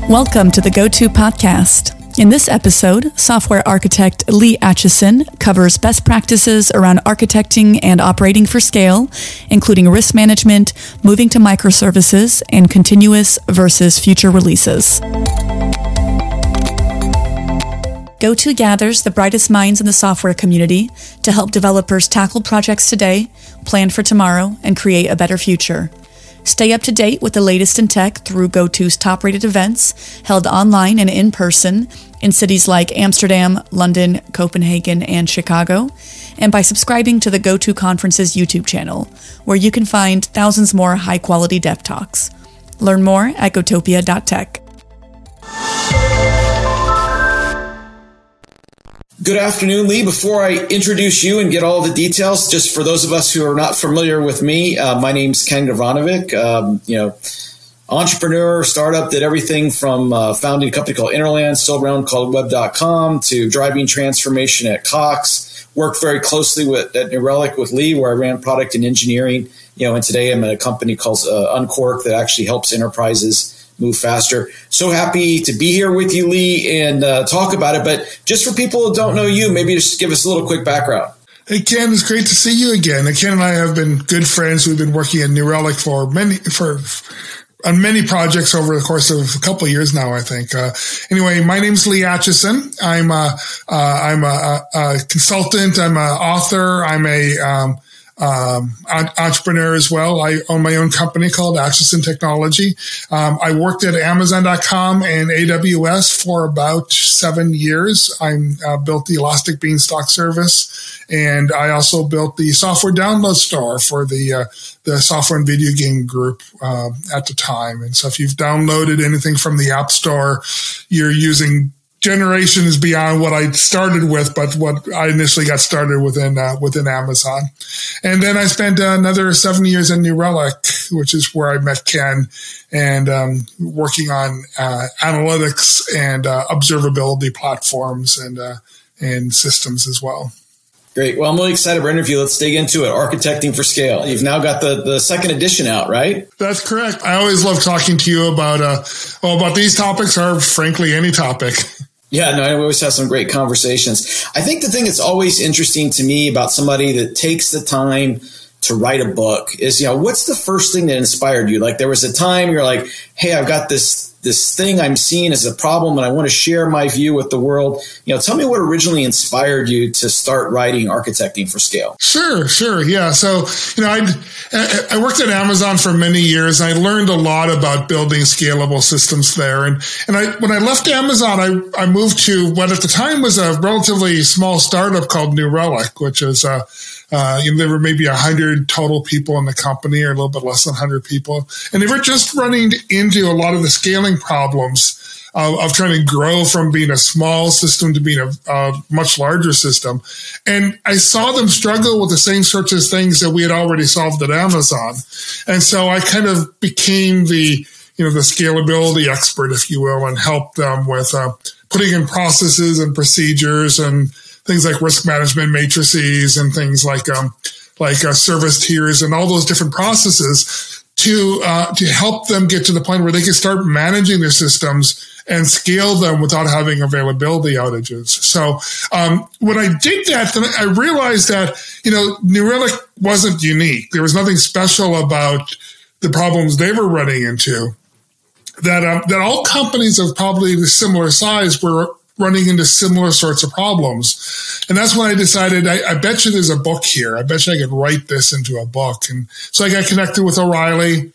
Welcome to the Go-To Podcast. In this episode, software architect Lee Acheson covers best practices around architecting and operating for scale, including risk management, moving to microservices, and continuous versus future releases. Go-To gathers the brightest minds in the software community to help developers tackle projects today, plan for tomorrow, and create a better future. Stay up to date with the latest in tech through Go-To's top-rated events held online and in person in cities like Amsterdam, London, Copenhagen, and Chicago, and by subscribing to the Go-To Conference's YouTube channel, where you can find thousands more high-quality dev talks. Learn more at gotopia.tech. Good afternoon, Lee. Before I introduce you and get all the details, just for those of us who are not familiar with me, my name's Ken Gavranovic. Entrepreneur, startup, did everything from founding a company called Interland, still around, called Web.com, to driving transformation at Cox. Worked very closely at New Relic with Lee, where I ran product and engineering. And today I'm at a company called Uncork that actually helps enterprises move faster. So happy to be here with you, Lee, and talk about it. But just for people who don't know you, maybe just give us a little quick background. Hey, Ken, it's great to see you again. Ken and I have been good friends. We've been working at New Relic on many projects over the course of a couple of years now, I think. Anyway, my name's Lee Acheson. I'm a consultant. I'm an author. I'm a entrepreneur as well. I own my own company called Acheson Technology. I worked at Amazon.com and AWS for about 7 years. I built the Elastic Beanstalk service, and I also built the software download store for the software and video game group at the time. And so if you've downloaded anything from the App Store, you're using generations beyond what I started with, but what I initially got started within Amazon. And then I spent another 7 years in New Relic, which is where I met Ken, and working on analytics and observability platforms and systems as well. Great. Well, I'm really excited for our interview. Let's dig into it. Architecting for Scale. You've now got the second edition out, right? That's correct. I always love talking to you about these topics, or frankly, any topic. Yeah, no, I always have some great conversations. I think the thing that's always interesting to me about somebody that takes the time to write a book is, what's the first thing that inspired you? Like, there was a time you're like, hey, I've got this thing I'm seeing as a problem and I want to share my view with the world. Tell me what originally inspired you to start writing Architecting for Scale. Sure. Yeah. So, I worked at Amazon for many years. And I learned a lot about building scalable systems there. And when I left Amazon, I moved to what at the time was a relatively small startup called New Relic, which is, there were maybe 100 total people in the company, or a little bit less than 100 people. And they were just running into a lot of the scaling problems of trying to grow from being a small system to being a much larger system. And I saw them struggle with the same sorts of things that we had already solved at Amazon. And so I kind of became the scalability expert, if you will, and helped them with putting in processes and procedures and things like risk management matrices and things like service tiers and all those different processes to help them get to the point where they can start managing their systems and scale them without having availability outages. So when I did that, then I realized that New Relic wasn't unique. There was nothing special about the problems they were running into. That all companies of probably the similar size were running into similar sorts of problems. And that's when I decided, I bet you there's a book here. I bet you I could write this into a book. And so I got connected with O'Reilly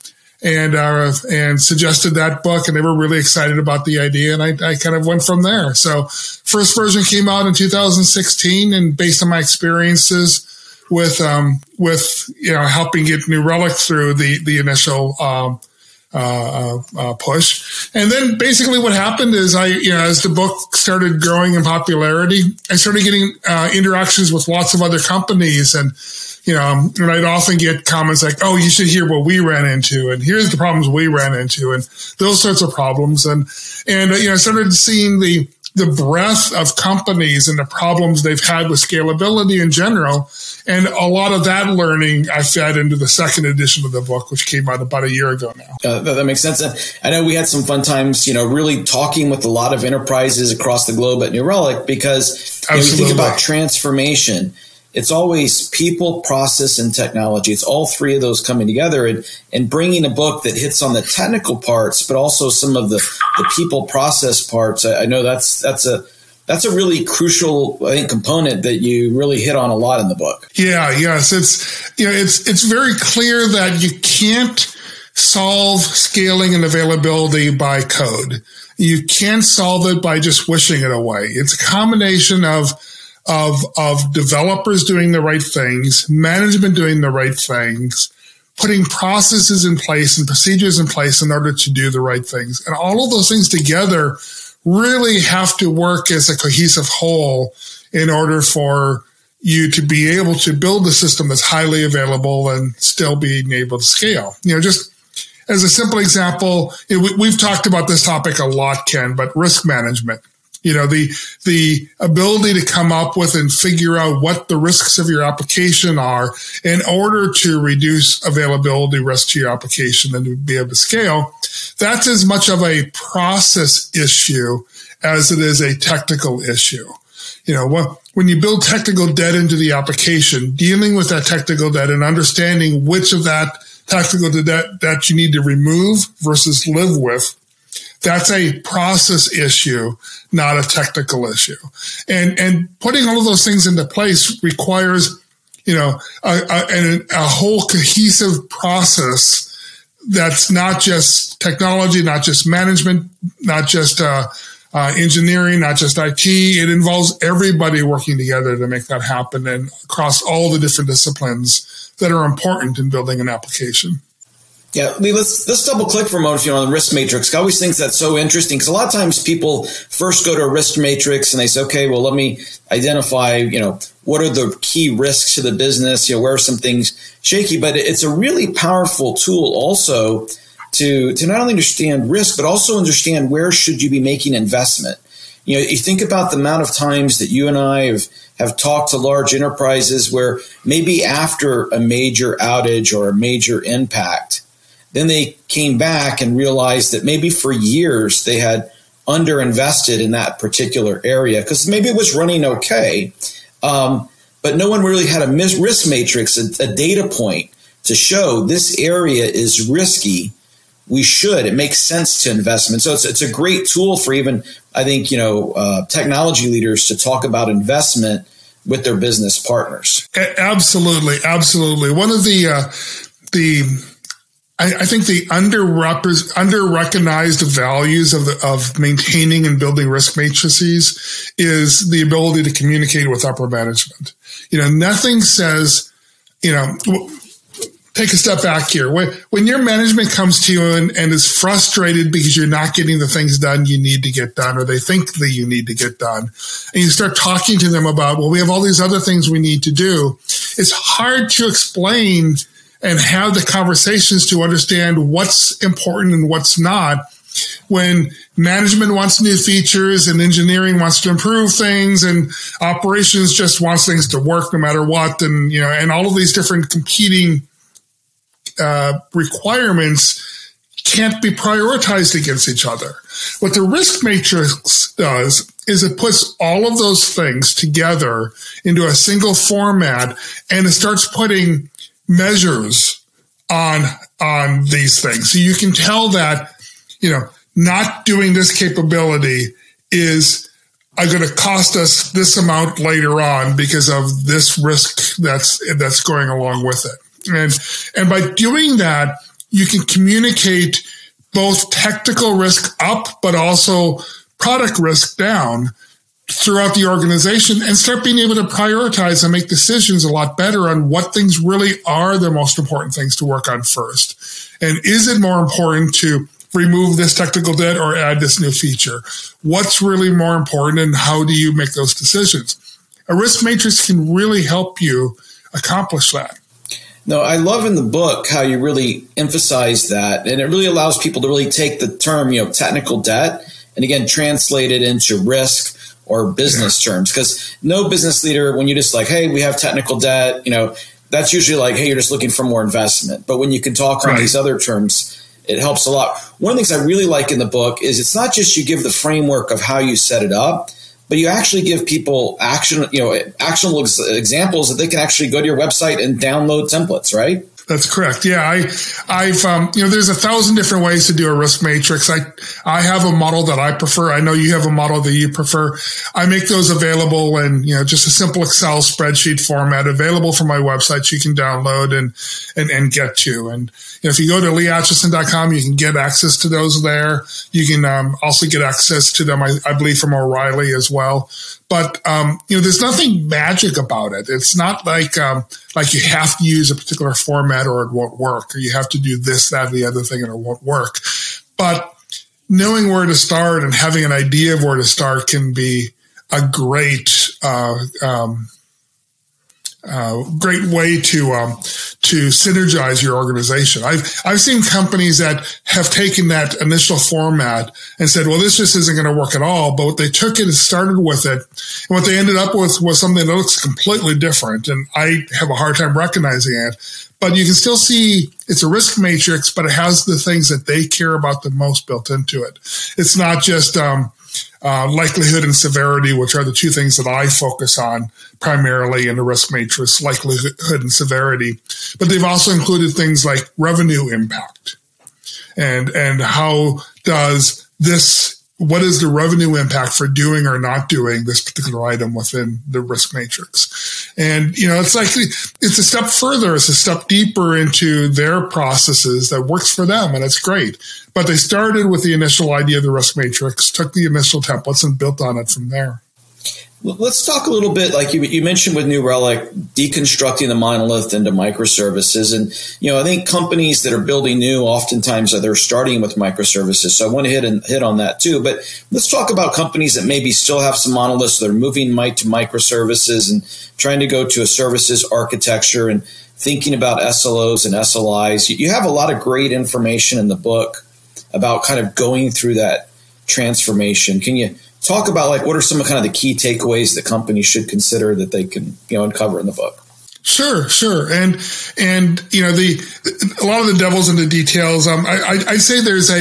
and suggested that book, and they were really excited about the idea. And I kind of went from there. So first version came out in 2016, and based on my experiences with helping get New Relic through the initial push. And then basically what happened is as the book started growing in popularity, I started getting interactions with lots of other companies, and I'd often get comments like, oh, you should hear what we ran into, and here's the problems we ran into, and those sorts of problems. And I started seeing the the breadth of companies and the problems they've had with scalability in general. And a lot of that learning I fed into the second edition of the book, which came out about a year ago now. That makes sense. I know we had some fun times, really talking with a lot of enterprises across the globe at New Relic, because you think about transformation. It's always people, process, and technology. It's all three of those coming together, and bringing a book that hits on the technical parts, but also some of the people process parts. I know that's a really crucial, I think, component that you really hit on a lot in the book. Yes. It's very clear that you can't solve scaling and availability by code. You can't solve it by just wishing it away. It's a combination of developers doing the right things, management doing the right things, putting processes in place and procedures in place in order to do the right things. And all of those things together really have to work as a cohesive whole in order for you to be able to build a system that's highly available and still being able to scale. Just as a simple example, we've talked about this topic a lot, Ken, but risk management. The ability to come up with and figure out what the risks of your application are in order to reduce availability risk to your application and to be able to scale. That's as much of a process issue as it is a technical issue. When you build technical debt into the application, dealing with that technical debt and understanding which of that technical debt that you need to remove versus live with, that's a process issue, not a technical issue. And putting all of those things into place requires, a whole cohesive process that's not just technology, not just management, not just engineering, not just IT. It involves everybody working together to make that happen, and across all the different disciplines that are important in building an application. Yeah, Lee, let's double click for a moment on the risk matrix. I always think that's so interesting, because a lot of times people first go to a risk matrix and they say, okay, well, let me identify, what are the key risks to the business? Where are some things shaky? But it's a really powerful tool also to not only understand risk, but also understand where should you be making investment. You think about the amount of times that you and I have talked to large enterprises where maybe after a major outage or a major impact, then they came back and realized that maybe for years they had underinvested in that particular area because maybe it was running okay, but no one really had a risk matrix, a data point to show this area is risky. It makes sense to investment. So it's a great tool for even, I think, technology leaders to talk about investment with their business partners. Absolutely. One of I think the under-recognized values of maintaining and building risk matrices is the ability to communicate with upper management. Nothing says, take a step back here. When your management comes to you and is frustrated because you're not getting the things done you need to get done, or they think that you need to get done, and you start talking to them about, well, we have all these other things we need to do, it's hard to explain and have the conversations to understand what's important and what's not when management wants new features and engineering wants to improve things and operations just wants things to work no matter what. And, and all of these different competing requirements can't be prioritized against each other. What the risk matrix does is it puts all of those things together into a single format, and it starts putting measures on these things. So you can tell that, not doing this capability is going to cost us this amount later on because of this risk that's going along with it. And by doing that, you can communicate both technical risk up, but also product risk down throughout the organization, and start being able to prioritize and make decisions a lot better on what things really are the most important things to work on first. And is it more important to remove this technical debt or add this new feature? What's really more important, and how do you make those decisions? A risk matrix can really help you accomplish that. No, I love in the book how you really emphasize that, and it really allows people to really take the term, technical debt, and again, translate it into risk or business terms. Because no business leader, when you just like, hey, we have technical debt, that's usually like, hey, you're just looking for more investment. But when you can talk on these other terms, it helps a lot. One of the things I really like in the book is it's not just you give the framework of how you set it up, but you actually give people actionable examples that they can actually go to your website and download templates, right? That's correct. Yeah, I've there's 1,000 different ways to do a risk matrix. I have a model that I prefer. I know you have a model that you prefer. I make those available in just a simple Excel spreadsheet format, available from my website. You can download and get to. And if you go to leeatchison.com, you can get access to those there. You can also get access to them, I believe, from O'Reilly as well. But there's nothing magic about it. It's not like you have to use a particular format or it won't work, or you have to do this, that, the other thing, and it won't work. But knowing where to start and having an idea of where to start can be a great way to synergize your organization. I've seen companies that have taken that initial format and said, well, this just isn't going to work at all. But they took it and started with it. And what they ended up with was something that looks completely different. And I have a hard time recognizing it. But you can still see it's a risk matrix, but it has the things that they care about the most built into it. It's not just likelihood and severity, which are the two things that I focus on primarily in the risk matrix, likelihood and severity. But they've also included things like revenue impact and how does this, what is the revenue impact for doing or not doing this particular item within the risk matrix? And, it's like, it's a step further, it's a step deeper into their processes that works for them. And it's great. But they started with the initial idea of the risk matrix, took the initial templates and built on it from there. Let's talk a little bit, like you mentioned with New Relic, deconstructing the monolith into microservices. And, I think companies that are building new, oftentimes they're starting with microservices. So I want to hit on that too. But let's talk about companies that maybe still have some monoliths. So they're moving to microservices and trying to go to a services architecture and thinking about SLOs and SLIs. You have a lot of great information in the book about kind of going through that transformation. Can you talk about what are some of kind of the key takeaways that companies should consider that they can uncover in the book? Sure. And a lot of the devil's in the details. I'd say there's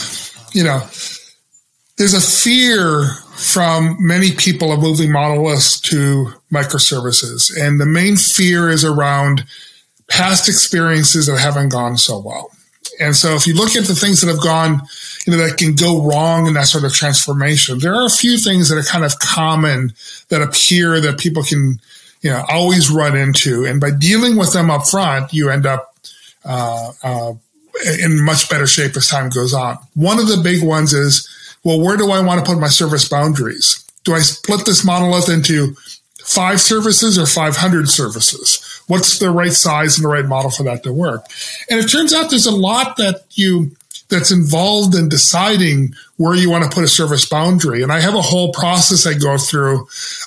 a fear from many people of moving monoliths to microservices, and the main fear is around past experiences that haven't gone so well. And so if you look at the things that have gone, that can go wrong in that sort of transformation, there are a few things that are kind of common that appear that people can, always run into. And by dealing with them up front, you end up in much better shape as time goes on. One of the big ones is, well, where do I want to put my service boundaries? Do I split this monolith into 5 services or 500 services? What's the right size and the right model for that to work? And it turns out there's a lot that's involved in deciding where you want to put a service boundary. And I have a whole process I go through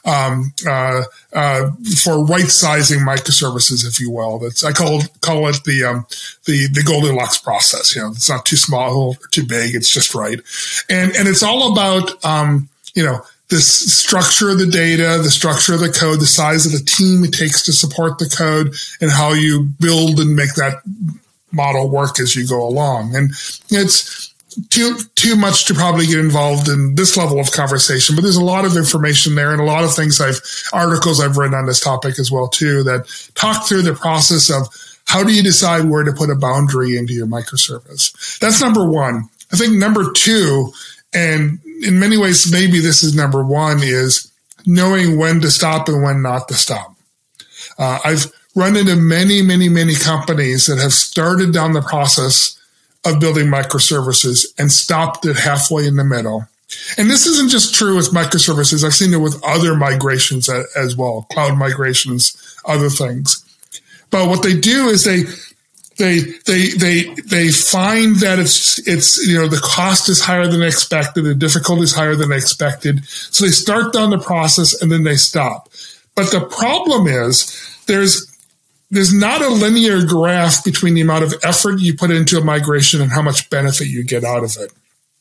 for right sizing microservices, if you will. I call it the Goldilocks process. It's not too small or too big. It's just right. And it's all about the structure of the data, the structure of the code, the size of the team it takes to support the code, and how you build and make that model work as you go along. And it's too much to probably get involved in this level of conversation, but there's a lot of information there and a lot of articles I've written on this topic as well too, that talk through the process of how do you decide where to put a boundary into your microservice. That's number one. I think number two, and in many ways, maybe this is number one, is knowing when to stop and when not to stop. I've run into many, many, many companies that have started down the process of building microservices and stopped it halfway in the middle. And this isn't just true with microservices. I've seen it with other migrations as well, cloud migrations, other things. But what they do is they find that it's the cost is higher than expected, the difficulty is higher than expected. So they start down the process and then they stop. But the problem is there's not a linear graph between the amount of effort you put into a migration and how much benefit you get out of it.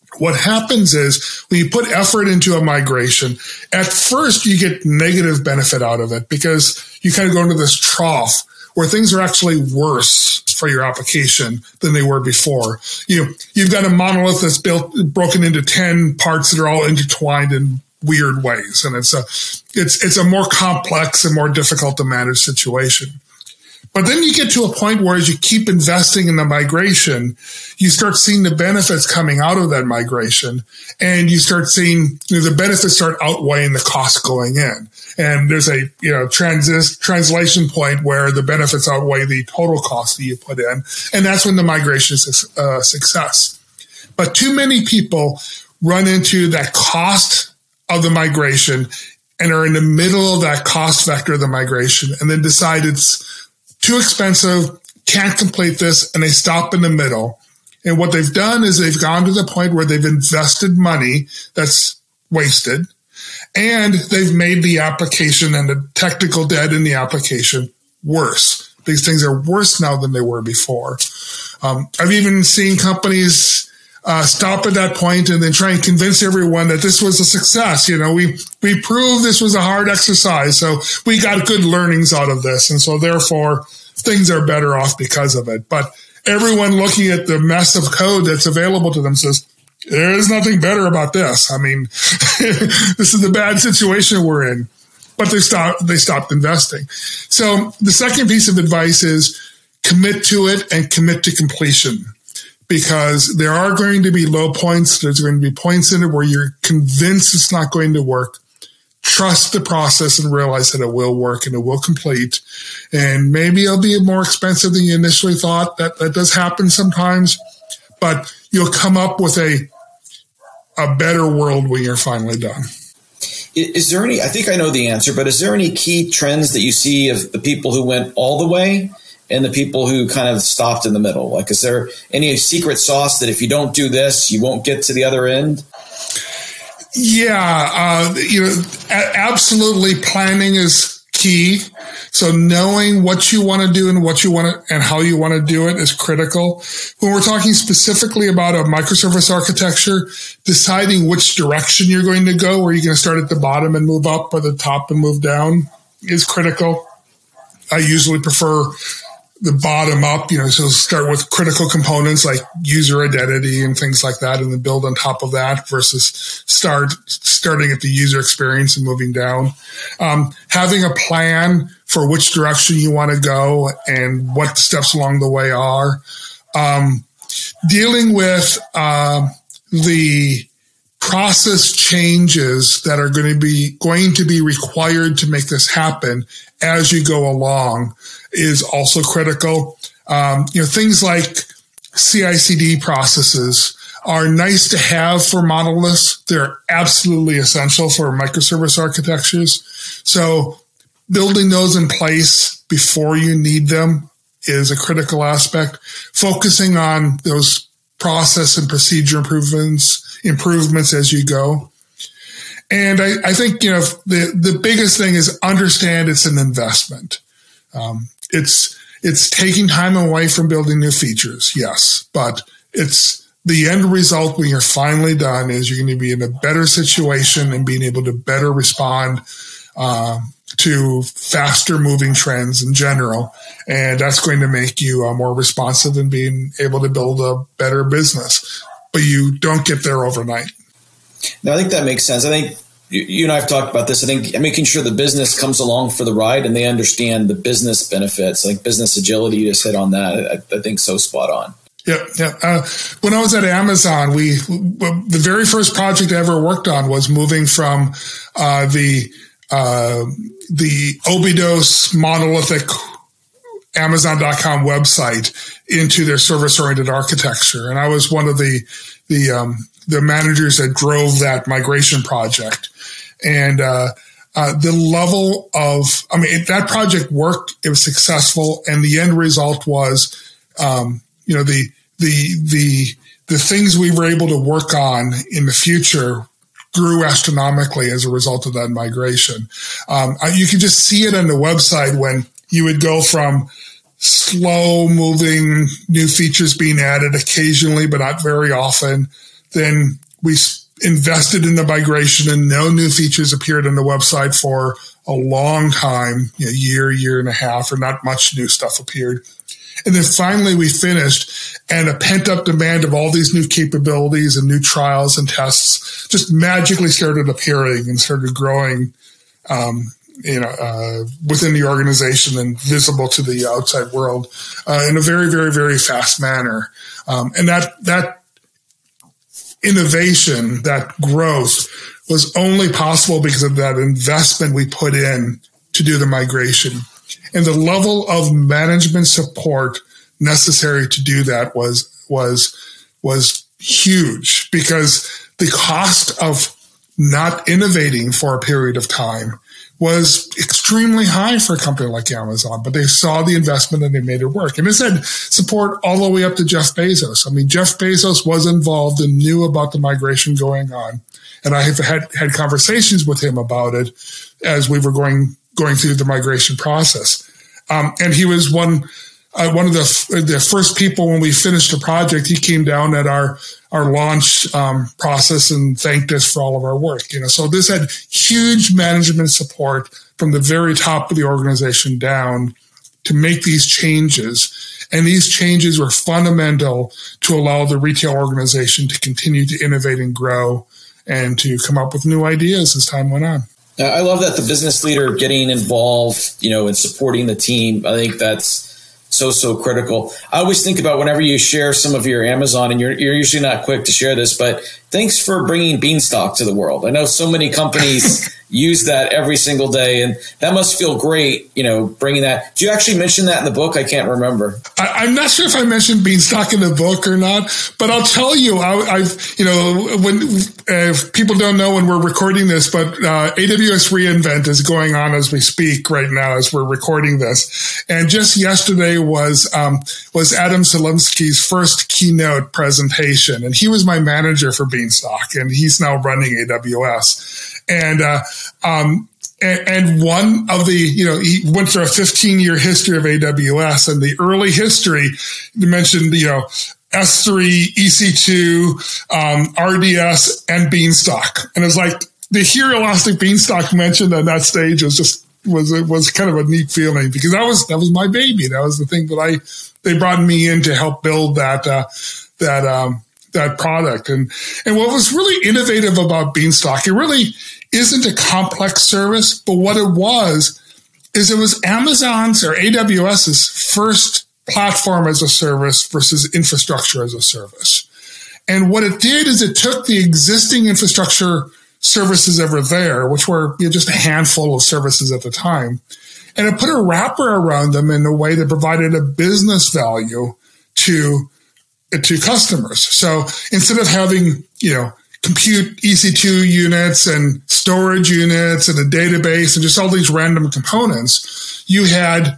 What happens is when you put effort into a migration, at first you get negative benefit out of it because you kind of go into this trough where things are actually worse for your application than they were before. You've got a monolith that's broken into 10 parts that are all intertwined in weird ways. And it's a more complex and more difficult to manage situation. But then you get to a point where as you keep investing in the migration, you start seeing the benefits coming out of that migration, and you start seeing the benefits start outweighing the cost going in. And there's a translation point where the benefits outweigh the total cost that you put in, and that's when the migration is a success. But too many people run into that cost of the migration and are in the middle of that cost vector of the migration, and then decide it's too expensive, can't complete this, and they stop in the middle. And what they've done is they've gone to the point where they've invested money that's wasted, and they've made the application and the technical debt in the application worse. These things are worse now than they were before. I've even seen companies stop at that point and then try and convince everyone that this was a success. We proved this was a hard exercise, so we got good learnings out of this, and so therefore things are better off because of it. But everyone looking at the mess of code that's available to them says, there's nothing better about this. I mean, this is the bad situation we're in. But they stopped investing. So the second piece of advice is commit to it and commit to completion. Because there are going to be low points. There's going to be points in it where you're convinced it's not going to work. Trust the process and realize that it will work and it will complete. And maybe it'll be more expensive than you initially thought. That does happen sometimes. But you'll come up with a better world when you're finally done. Is there any, I think I know the answer, but is there any key trends that you see of the people who went all the way and the people who kind of stopped in the middle? Like, is there any secret sauce that if you don't do this, you won't get to the other end? Yeah, absolutely. Planning is key. So knowing what you want to do and what you want to, and how you want to do it is critical. When we're talking specifically about a microservice architecture, deciding which direction you're going to go, where you're going to start at the bottom and move up or the top and move down is critical. I usually prefer the bottom up, so start with critical components like user identity and things like that, and then build on top of that versus starting at the user experience and moving down. Having a plan for which direction you want to go and what steps along the way are. Dealing with the process changes that are going to be required to make this happen as you go along is also critical. Things like CI/CD processes are nice to have for monoliths. They're absolutely essential for microservice architectures. So building those in place before you need them is a critical aspect. Focusing on those process and procedure improvements as you go. And I think, the biggest thing is understand it's an investment. It's taking time away from building new features, yes, but it's the end result when you're finally done is you're going to be in a better situation and being able to better respond to faster moving trends in general. And that's going to make you more responsive and being able to build a better business. But you don't get there overnight. No, I think that makes sense. I think you and I have talked about this. I think making sure the business comes along for the ride and they understand the business benefits, like business agility, you just hit on that. I think so spot on. Yeah. When I was at Amazon, the very first project I ever worked on was moving from the Obidos monolithic Amazon.com website into their service-oriented architecture. And I was one of the managers that drove that migration project. And the level of, that project worked, it was successful, and the end result was, the things we were able to work on in the future grew astronomically as a result of that migration. You could just see it on the website when you would go from slow moving new features being added occasionally, but not very often, then we invested in the migration, and no new features appeared on the website for a long time, a year and a half, or not much new stuff appeared. And then finally we finished, and a pent-up demand of all these new capabilities and new trials and tests just magically started appearing and started growing, within the organization and visible to the outside world in a very, very, very fast manner. And that innovation, that growth, was only possible because of that investment we put in to do the migration. And the level of management support necessary to do that was huge, because the cost of not innovating for a period of time was extremely high for a company like Amazon, but they saw the investment and they made it work. And this had support all the way up to Jeff Bezos. I mean, Jeff Bezos was involved and knew about the migration going on. And I have had conversations with him about it as we were going through the migration process. And he was one of the first people when we finished the project. He came down at our launch process and thanked us for all of our work. So this had huge management support from the very top of the organization down to make these changes. And these changes were fundamental to allow the retail organization to continue to innovate and grow and to come up with new ideas as time went on. I love that the business leader getting involved, and supporting the team. I think that's so critical. I always think about whenever you share some of your Amazon, and you're usually not quick to share this, but thanks for bringing Beanstalk to the world. I know so many companies use that every single day, and that must feel great, bringing that. Did you actually mention that in the book? I can't remember. I'm not sure if I mentioned Beanstalk in the book or not, but I'll tell you, if people don't know when we're recording this, but AWS reInvent is going on as we speak right now as we're recording this. And just yesterday was Adam Selipsky's first keynote presentation, and he was my manager for Beanstalk, and he's now running AWS. And one of the, he went through a 15-year history of AWS, and the early history, you mentioned, S3, EC2, RDS, and Beanstalk. And it's like to hear Elastic Beanstalk mentioned on that stage was kind of a neat feeling, because that was my baby. That was the thing that they brought me in to help build that product. And what was really innovative about Beanstalk, it really isn't a complex service, but what it was Amazon's or AWS's first platform as a service versus infrastructure as a service. And what it did is it took the existing infrastructure services that were there, which were just a handful of services at the time, and it put a wrapper around them in a way that provided a business value to customers. So instead of having, compute EC2 units and storage units and a database and just all these random components, you had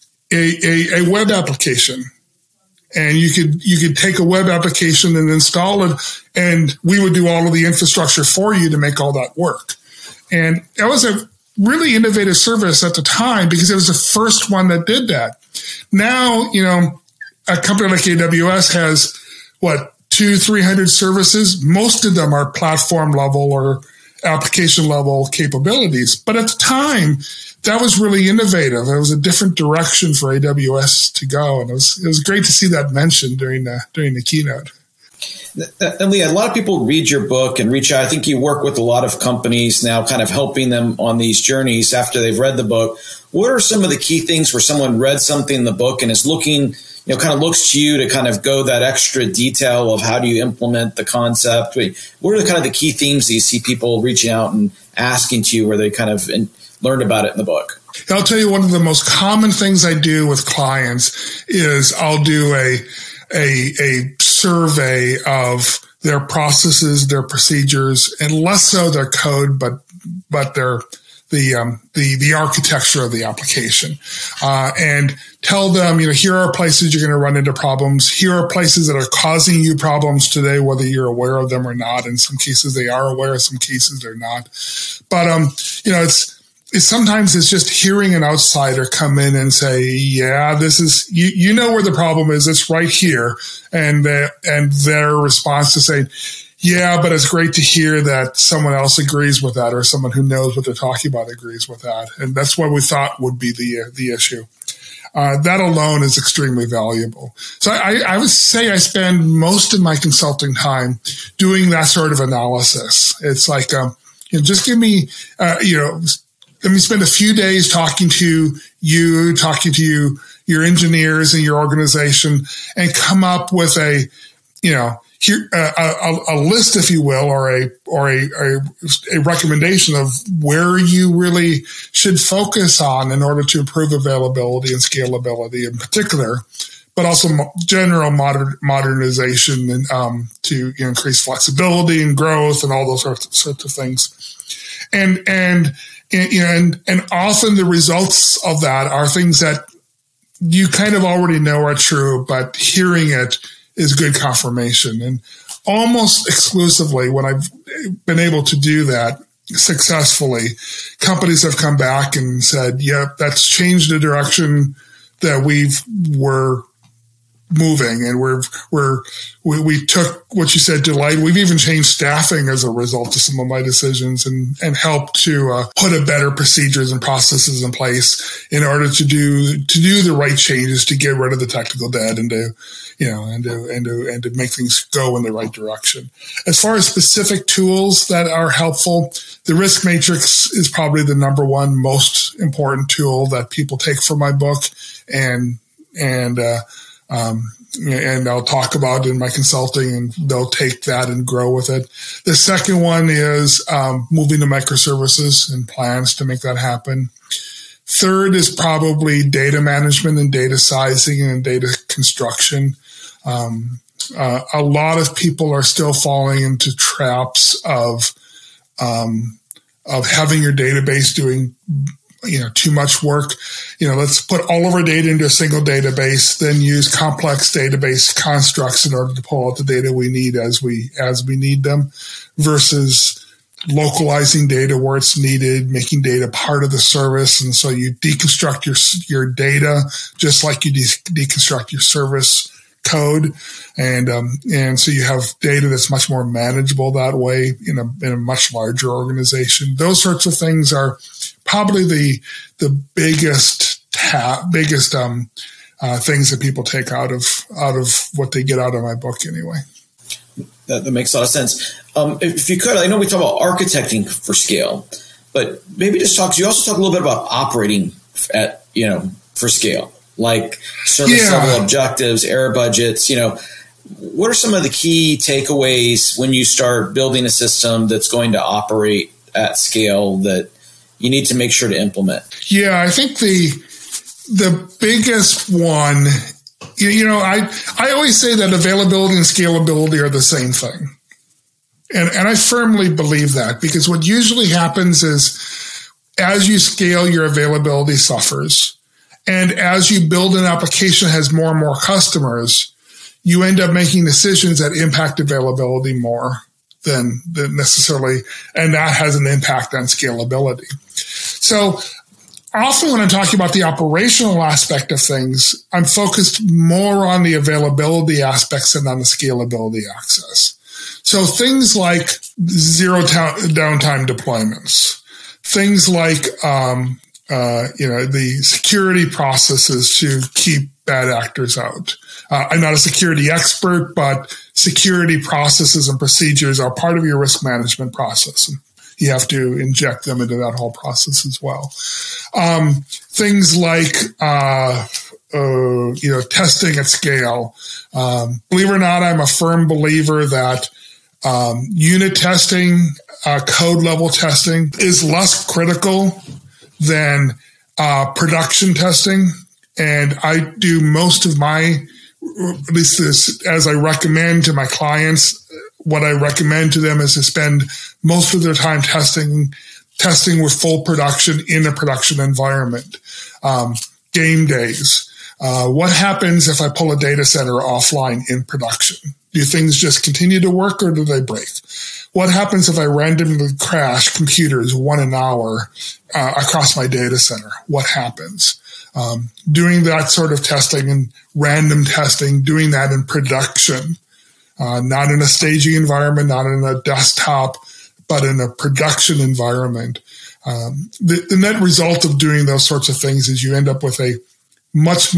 a web application. And you could take a web application and install it, and we would do all of the infrastructure for you to make all that work. And that was a really innovative service at the time, because it was the first one that did that. Now, a company like AWS has 200-300 services. Most of them are platform level or application level capabilities. But at the time, that was really innovative. It was a different direction for AWS to go. And it was great to see that mentioned during the keynote. And Lee, a lot of people read your book and reach out. I think you work with a lot of companies now, kind of helping them on these journeys after they've read the book. What are some of the key things where someone read something in the book and is looking, kind of looks to you to kind of go that extra detail of how do you implement the concept? What are the kind of the key themes that you see people reaching out and asking to you where they kind of learned about it in the book? I'll tell you, one of the most common things I do with clients is I'll do a survey of their processes, their procedures, and less so their code, but the architecture of the application, and tell them, here are places you're going to run into problems. Here are places that are causing you problems today, whether you're aware of them or not. In some cases they are aware, in some cases they're not. But, it's sometimes it's just hearing an outsider come in and say, yeah, this is, you know where the problem is. It's right here. And their response to say, Yeah, but it's great to hear that someone else agrees with that, or someone who knows what they're talking about agrees with that. And that's what we thought would be the issue. That alone is extremely valuable. So I would say I spend most of my consulting time doing that sort of analysis. It's like, just give me, let me spend a few days talking to your engineers and your organization, and come up with a list, if you will, or a recommendation of where you really should focus on in order to improve availability and scalability in particular, but also general modernization and to increase flexibility and growth and all those sorts of things. And often the results of that are things that you kind of already know are true, but hearing it is good confirmation. And almost exclusively when I've been able to do that successfully, companies have come back and said, yep, that's changed the direction that were moving. And we took what you said to light. We've even changed staffing as a result of some of my decisions, and helped to put a better procedures and processes in place in order to do the right changes to get rid of the technical debt and to make things go in the right direction. As far as specific tools that are helpful, the risk matrix is probably the number one most important tool that people take from my book, and I'll talk about in my consulting, and they'll take that and grow with it. The second one is moving to microservices and plans to make that happen. Third is probably data management and data sizing and data construction. A lot of people are still falling into traps of having your database doing too much work. Let's put all of our data into a single database, then use complex database constructs in order to pull out the data we need as we need them, versus localizing data where it's needed, making data part of the service. And so you deconstruct your data just like you deconstruct your service code. And so you have data that's much more manageable that way in a much larger organization. Those sorts of things are probably the biggest things that people take out of what they get out of my book anyway. That makes a lot of sense. If you could, I know we talk about architecting for scale, but maybe you also talk a little bit about operating for scale, like service level objectives, error budgets. What are some of the key takeaways when you start building a system that's going to operate at scale that you need to make sure to implement? Yeah, I think the biggest one, I always say that availability and scalability are the same thing. And I firmly believe that, because what usually happens is as you scale, your availability suffers. And as you build an application that has more and more customers, you end up making decisions that impact availability more than necessarily, and that has an impact on scalability. So often when I'm talking about the operational aspect of things, I'm focused more on the availability aspects than on the scalability access. So things like zero downtime deployments, things like the security processes to keep bad actors out. I'm not a security expert, but security processes and procedures are part of your risk management process. You have to inject them into that whole process as well. Things like, testing at scale. Believe it or not, I'm a firm believer that unit testing, code level testing is less critical than production testing. And I do most of my, at least this, as I recommend to my clients, what I recommend to them is to spend most of their time testing with full production in a production environment. Game days. What happens if I pull a data center offline in production? Do things just continue to work, or do they break? What happens if I randomly crash computers 1 hour across my data center? What happens? Doing that sort of testing and random testing, doing that in production not in a staging environment, not in a desktop, but in a production environment. The net result of doing those sorts of things is you end up with a much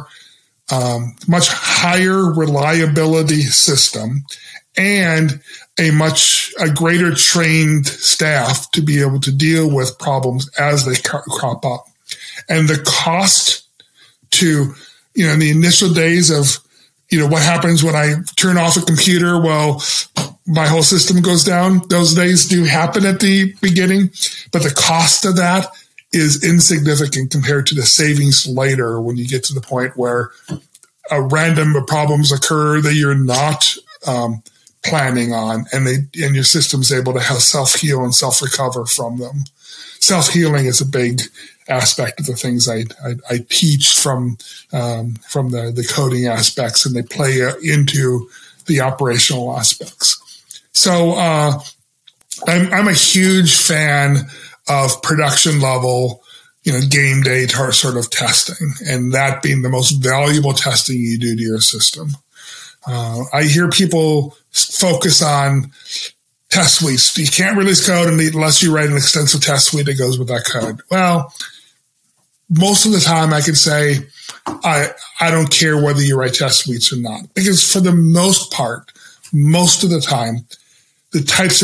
higher reliability system and a greater trained staff to be able to deal with problems as they crop up. And the cost to, in the initial days of, what happens when I turn off a computer? Well, my whole system goes down. Those days do happen at the beginning, but the cost of that is insignificant compared to the savings later when you get to the point where random problems occur that you're not planning on, and your system's able to self-heal and self-recover from them. Self-healing is a big aspect of the things I teach from the coding aspects, and they play into the operational aspects. So I'm a huge fan of production level, game day sort of testing, and that being the most valuable testing you do to your system. I hear people focus on test suites. You can't release code unless you write an extensive test suite that goes with that code. Well, most of the time I could say I don't care whether you write test suites or not, because for the most part, most of the time, the types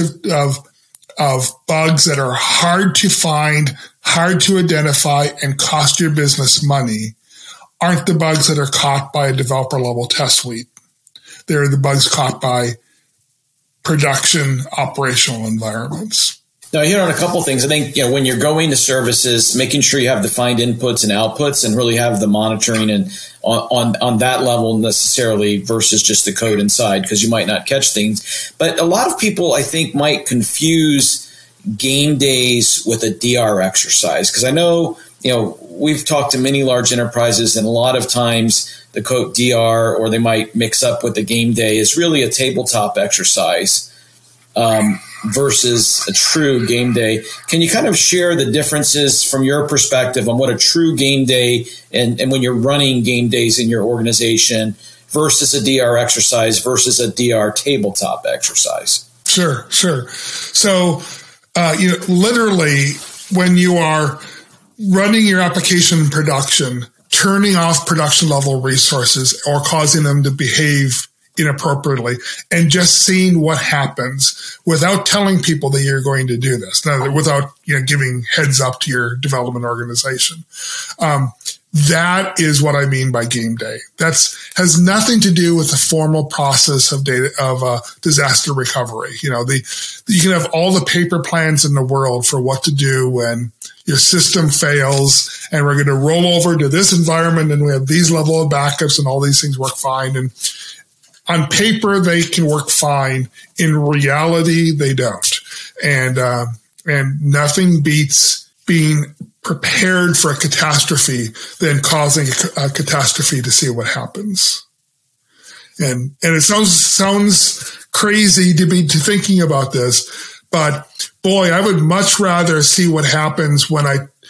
of bugs that are hard to find, hard to identify, and cost your business money aren't the bugs that are caught by a developer level test suite. They're the bugs caught by production operational environments. Now, I hit on a couple of things. I think, when you're going to services, making sure you have defined inputs and outputs and really have the monitoring and on that level necessarily versus just the code inside, because you might not catch things. But a lot of people, I think, might confuse game days with a DR exercise, because I know, we've talked to many large enterprises, and a lot of times the quote DR, or they might mix up with the game day, is really a tabletop exercise versus a true game day. Can you kind of share the differences from your perspective on what a true game day and when you're running game days in your organization versus a DR exercise versus a DR tabletop exercise? Sure. So, literally when you are running your application in production, turning off production level resources or causing them to behave inappropriately and just seeing what happens without telling people that you're going to do this, without giving heads up to your development organization. That is what I mean by game day. Has nothing to do with the formal process of disaster recovery. You can have all the paper plans in the world for what to do when your system fails, and we're going to roll over to this environment, and we have these level of backups, and all these things work fine. And on paper, they can work fine. In reality, they don't. And nothing beats being prepared for a catastrophe than causing a catastrophe to see what happens. And it sounds crazy to be thinking about this, but boy, I would much rather see what happens when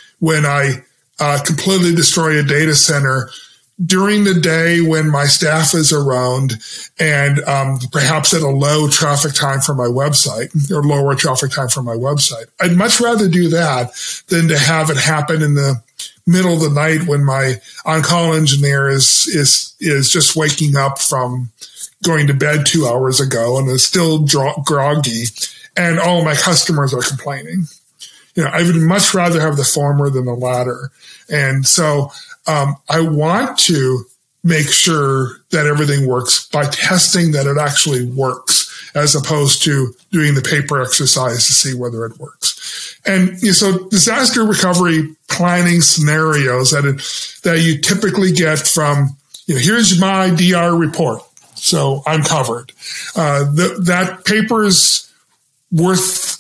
I completely destroy a data center during the day when my staff is around and perhaps at a low traffic time for my website or lower traffic time for my website. I'd much rather do that than to have it happen in the middle of the night when my on-call engineer is just waking up from going to bed 2 hours ago and is still groggy, and all my customers are complaining. I would much rather have the former than the latter. And so I want to make sure that everything works by testing that it actually works, as opposed to doing the paper exercise to see whether it works. And so disaster recovery planning scenarios that you typically get from, here's my DR report, so I'm covered. That paper is worth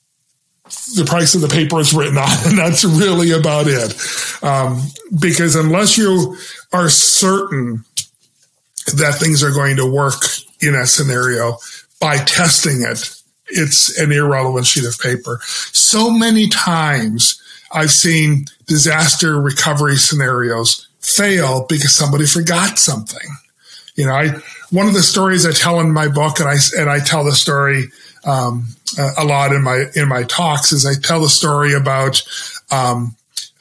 the price of the paper is written on, and that's really about it. Because unless you are certain that things are going to work in a scenario, by testing it, it's an irrelevant sheet of paper. So many times I've seen disaster recovery scenarios fail because somebody forgot something. One of the stories I tell in my book, and I tell the story a lot in my talks, is I tell the story about an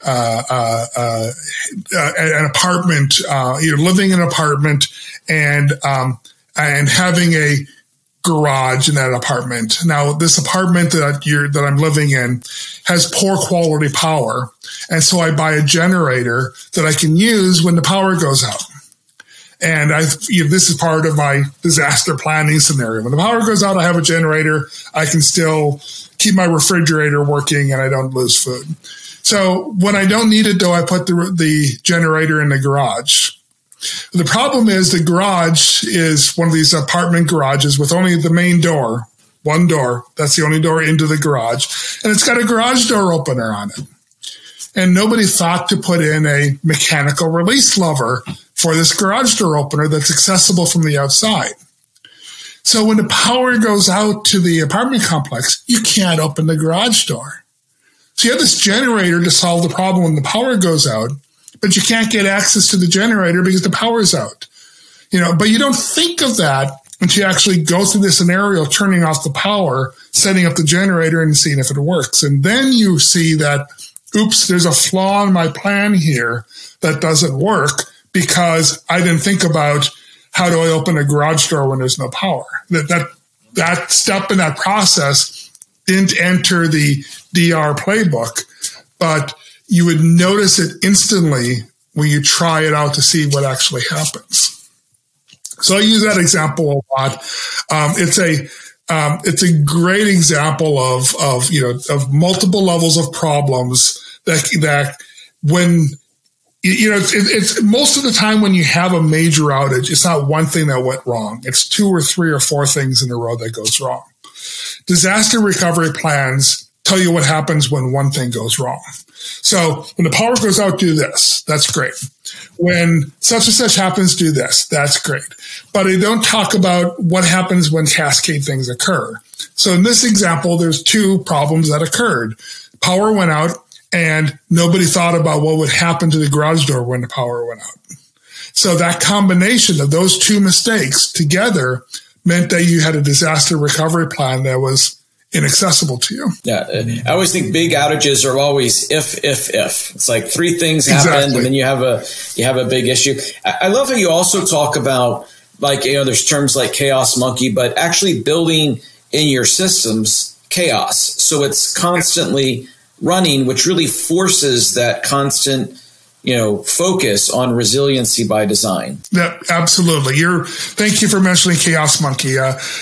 apartment. You're living in an apartment and having a garage in that apartment. Now, this apartment that I'm living in has poor quality power, and so I buy a generator that I can use when the power goes out. And this is part of my disaster planning scenario. When the power goes out, I have a generator. I can still keep my refrigerator working and I don't lose food. So when I don't need it, though, I put the generator in the garage. The problem is the garage is one of these apartment garages with only the main door, one door. That's the only door into the garage. And it's got a garage door opener on it. And nobody thought to put in a mechanical release lever for this garage door opener that's accessible from the outside. So when the power goes out to the apartment complex, you can't open the garage door. So you have this generator to solve the problem when the power goes out, but you can't get access to the generator because the power's out. But you don't think of that until you actually go through the scenario, turning off the power, setting up the generator and seeing if it works. And then you see that, oops, there's a flaw in my plan here that doesn't work because I didn't think about how do I open a garage door when there's no power. That step in that process didn't enter the DR playbook, but you would notice it instantly when you try it out to see what actually happens. So I use that example a lot. It's a great example of multiple levels of problems that when it's most of the time when you have a major outage, it's not one thing that went wrong. It's 2 or 3 or 4 things in a row that goes wrong. Disaster recovery plans tell you what happens when one thing goes wrong. So when the power goes out, do this. That's great. When such and such happens, do this. That's great. But they don't talk about what happens when cascade things occur. So in this example, there's 2 problems that occurred. Power went out, and nobody thought about what would happen to the garage door when the power went out. So that combination of those 2 mistakes together meant that you had a disaster recovery plan that was inaccessible to you. Yeah. I always think big outages are always if. It's like 3 things happened and then you have a big issue. I love how you also talk about, there's terms like chaos monkey, but actually building in your systems chaos. So it's constantly running, which really forces that constant, focus on resiliency by design. Yeah, absolutely. Thank you for mentioning Chaos Monkey.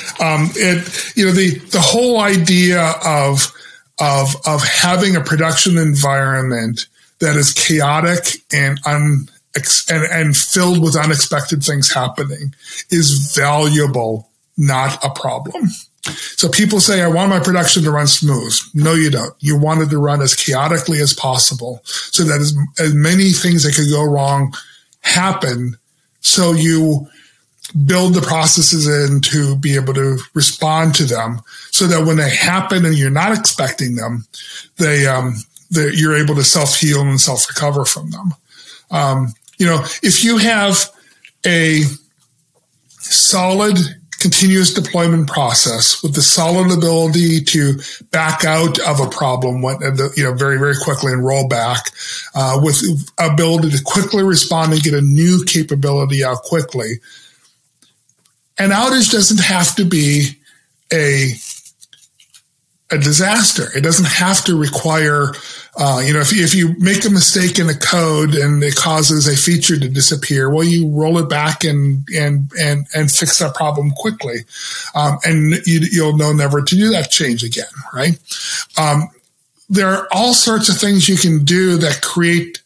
The whole idea of having a production environment that is chaotic and filled with unexpected things happening is valuable, not a problem. So people say, I want my production to run smooth. No, you don't. You want it to run as chaotically as possible so that as many things that could go wrong happen. So you build the processes in to be able to respond to them so that when they happen and you're not expecting them, you're able to self-heal and self-recover from them. If you have a solid continuous deployment process with the solid ability to back out of a problem, very, very quickly and roll back, with ability to quickly respond and get a new capability out quickly. An outage doesn't have to be a disaster. It doesn't have to require, if you make a mistake in the code and it causes a feature to disappear, well, you roll it back and fix that problem quickly. And you'll know never to do that change again, right? There are all sorts of things you can do that create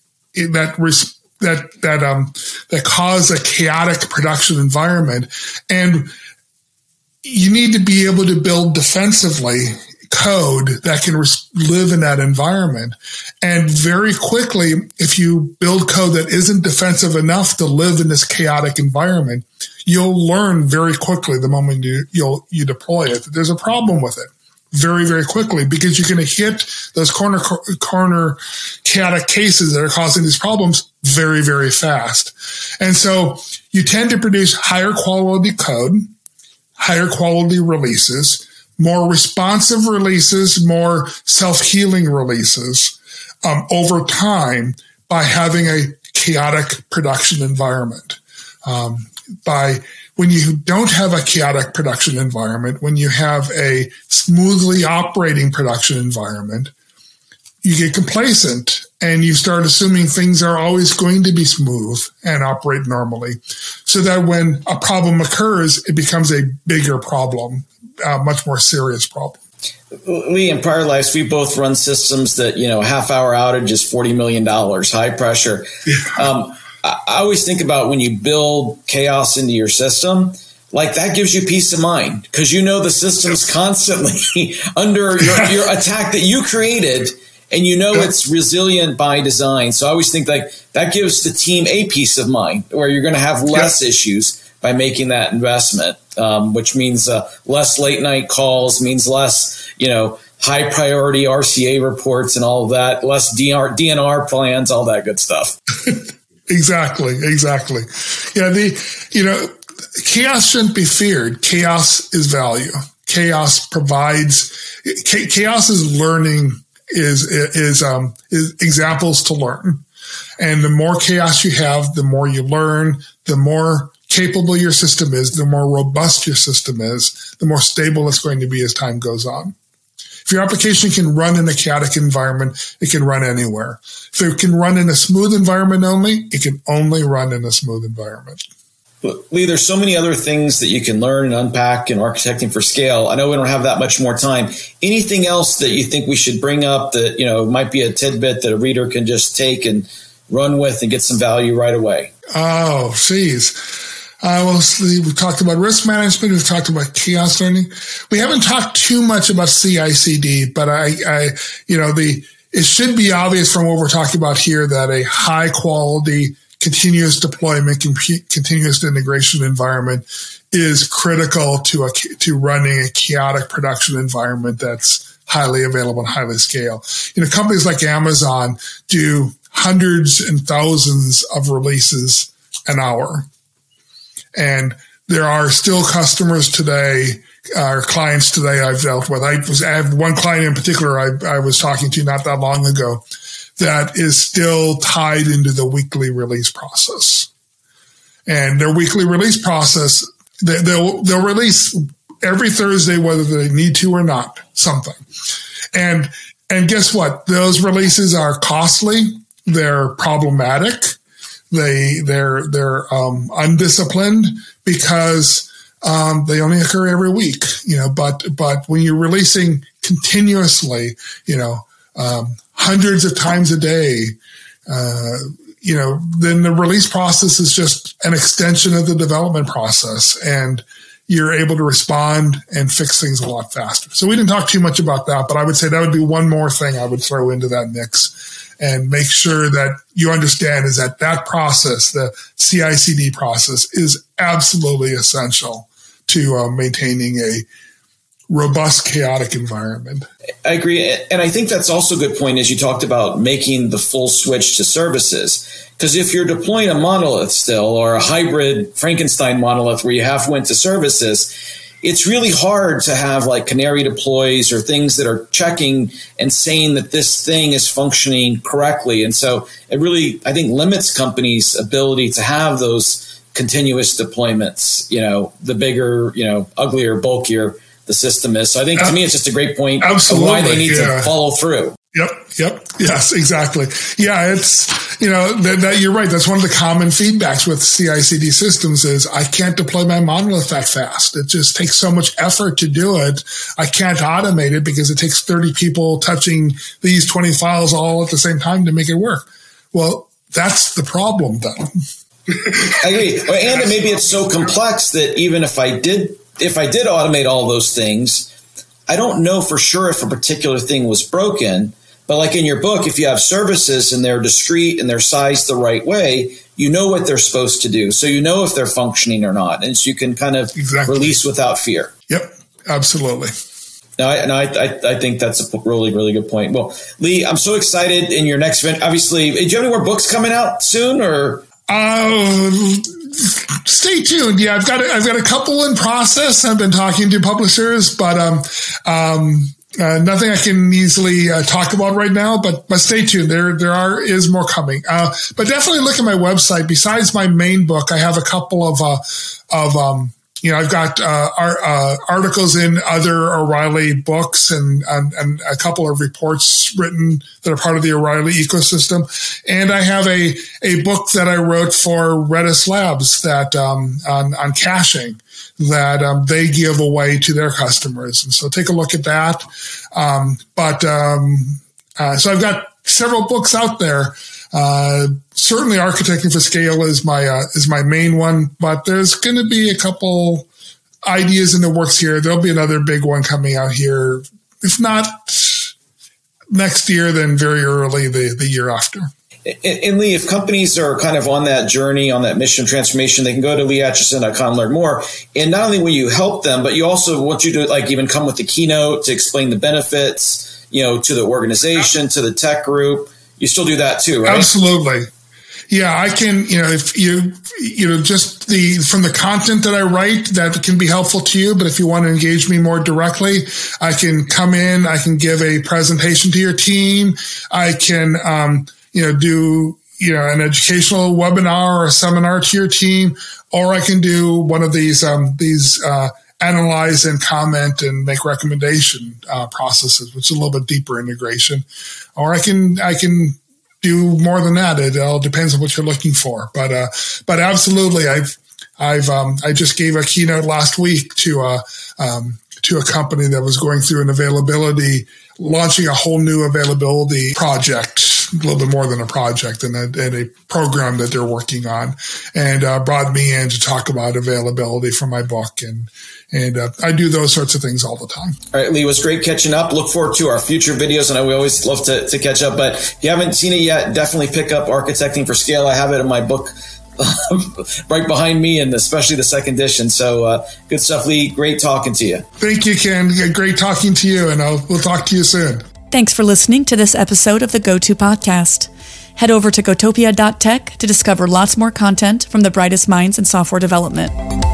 that cause a chaotic production environment. And you need to be able to build defensively code that can live in that environment. And very quickly, if you build code that isn't defensive enough to live in this chaotic environment, you'll learn very quickly the moment you deploy it that there's a problem with it. very, very quickly because you're going to hit those corner chaotic cases that are causing these problems very, very fast. And so you tend to produce higher quality code, higher quality releases, more responsive releases, more self-healing releases over time by having a chaotic production environment. When you don't have a chaotic production environment, when you have a smoothly operating production environment, you get complacent and you start assuming things are always going to be smooth and operate normally. So that when a problem occurs, it becomes a bigger problem, a much more serious problem. Lee, in prior lives, we both run systems that, half-hour outage is $40 million, high pressure. Yeah. I always think about when you build chaos into your system, like that gives you peace of mind because the system's constantly under your attack that you created and it's resilient by design. So I always think like that gives the team a peace of mind where you're going to have less issues by making that investment, which means less late night calls, means less, high priority RCA reports and all of that, less DNR plans, all that good stuff. Exactly. Yeah, chaos shouldn't be feared. Chaos is value. Chaos is learning, is examples to learn. And the more chaos you have, the more you learn, the more capable your system is, the more robust your system is, the more stable it's going to be as time goes on. If your application can run in a chaotic environment, it can run anywhere. If it can run in a smooth environment only, it can only run in a smooth environment. Lee, there's so many other things that you can learn and unpack in architecting for scale. I know we don't have that much more time. Anything else that you think we should bring up that, might be a tidbit that a reader can just take and run with and get some value right away? Oh, geez. We've talked about risk management. We've talked about chaos learning. We haven't talked too much about CI/CD, but it should be obvious from what we're talking about here that a high quality continuous deployment, continuous integration environment is critical to running a chaotic production environment that's highly available and highly scale. Companies like Amazon do hundreds and thousands of releases an hour. And there are still customers today, or clients today I've dealt with. I have one client in particular I was talking to not that long ago that is still tied into the weekly release process. And their weekly release process, they'll release every Thursday, whether they need to or not, something. And guess what? Those releases are costly. They're problematic. They're undisciplined because they only occur every week, but when you're releasing continuously, hundreds of times a day, then the release process is just an extension of the development process, and you're able to respond and fix things a lot faster. So we didn't talk too much about that, but I would say that would be one more thing I would throw into that mix and make sure that you understand is that process, the CI/CD process, is absolutely essential to maintaining a robust, chaotic environment. I agree. And I think that's also a good point, as you talked about making the full switch to services. Because if you're deploying a monolith still, or a hybrid Frankenstein monolith where you half went to services, it's really hard to have like canary deploys or things that are checking and saying that this thing is functioning correctly. And so it really, I think, limits companies' ability to have those continuous deployments, the bigger, uglier, bulkier the system is. So I think to me, it's just a great point of why they need to follow through. Yep. Yes, exactly. Yeah, it's, that you're right. That's one of the common feedbacks with CI/CD systems is I can't deploy my monolith that fast. It just takes so much effort to do it. I can't automate it because it takes 30 people touching these 20 files all at the same time to make it work. Well, that's the problem then. I agree. And maybe it's so complex that even if I did automate all those things, I don't know for sure if a particular thing was broken. But like in your book, if you have services and they're discrete and they're sized the right way, you know what they're supposed to do. So you know if they're functioning or not. And so you can kind of release without fear. Yep, absolutely. No, I think that's a really, really good point. Well, Lee, I'm so excited in your next event. Obviously, do you have any more books coming out soon, or? Stay tuned. Yeah, I've got a couple in process. I've been talking to publishers, but nothing I can easily talk about right now. But stay tuned. There is more coming. But definitely look at my website. Besides my main book, I have a couple of I've got articles in other O'Reilly books and a couple of reports written that are part of the O'Reilly ecosystem. And I have a book that I wrote for Redis Labs that on caching that they give away to their customers. And so take a look at that. So I've got several books out there. Certainly Architecting for Scale is my main one, but there's going to be a couple ideas in the works here. There'll be another big one coming out here. If not next year, then very early the year after. And Lee, if companies are kind of on that journey, on that mission transformation, they can go to leeatchison.com and learn more. And not only will you help them, but you also want you to even come with the keynote to explain the benefits, to the organization, to the tech group. You still do that too, right? Absolutely. Yeah, I can, if just from the content that I write, that can be helpful to you. But if you want to engage me more directly, I can come in, I can give a presentation to your team. I can, do, an educational webinar or a seminar to your team, or I can do one of these analyze and comment and make recommendation processes, which is a little bit deeper integration. Or I can do more than that. It all depends on what you're looking for. But absolutely, I just gave a keynote last week to a company that was going through launching a whole new availability project, a little bit more than a project, and a program that they're working on, and brought me in to talk about availability for my book. And I do those sorts of things all the time. All right, Lee, it was great catching up. Look forward to our future videos. I know we always love to catch up, but if you haven't seen it yet, definitely pick up Architecting for Scale. I have it in my book right behind me, and especially the second edition. So good stuff, Lee. Great talking to you. Thank you, Ken. Great talking to you, and we'll talk to you soon. Thanks for listening to this episode of the GoTo Podcast. Head over to gotopia.tech to discover lots more content from the brightest minds in software development.